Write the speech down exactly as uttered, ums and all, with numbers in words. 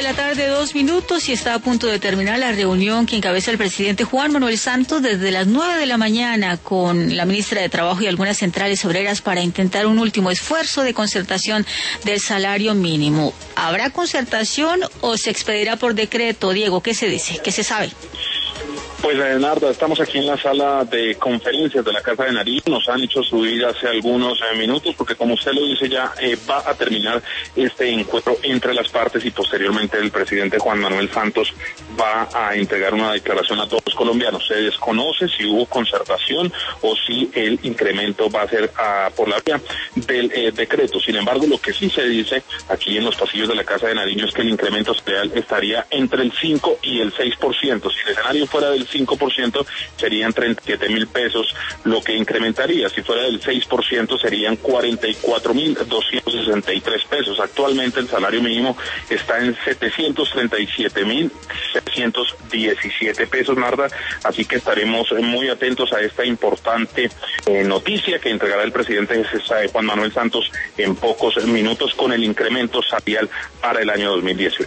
de la tarde, dos minutos, y está a punto de terminar la reunión que encabeza el presidente Juan Manuel Santos desde las nueve de la mañana con la ministra de Trabajo y algunas centrales obreras para intentar un último esfuerzo de concertación del salario mínimo. ¿Habrá concertación o se expedirá por decreto? Diego, ¿qué se dice? ¿Qué se sabe? Pues, Narda, estamos aquí en la sala de conferencias de la Casa de Nariño. Nos han hecho subir hace algunos eh, minutos porque, como usted lo dice, ya eh, va a terminar este encuentro entre las partes y posteriormente el presidente Juan Manuel Santos va a entregar una declaración a todos los colombianos. Se desconoce si hubo concertación o si el incremento va a ser uh, por la vía del eh, decreto. Sin embargo, lo que sí se dice aquí en los pasillos de la Casa de Nariño es que el incremento real estaría entre el cinco y el seis por ciento. Si el escenario fuera del cinco por ciento serían treinta y siete mil pesos, lo que incrementaría. Si fuera del seis por ciento serían cuarenta y cuatro mil doscientos sesenta y tres pesos. Actualmente el salario mínimo está en setecientos treinta y siete mil seiscientos diecisiete pesos, Narda, así que estaremos muy atentos a esta importante eh, noticia que entregará el presidente Juan Manuel Santos en pocos minutos con el incremento salarial para el año dos mil dieciocho.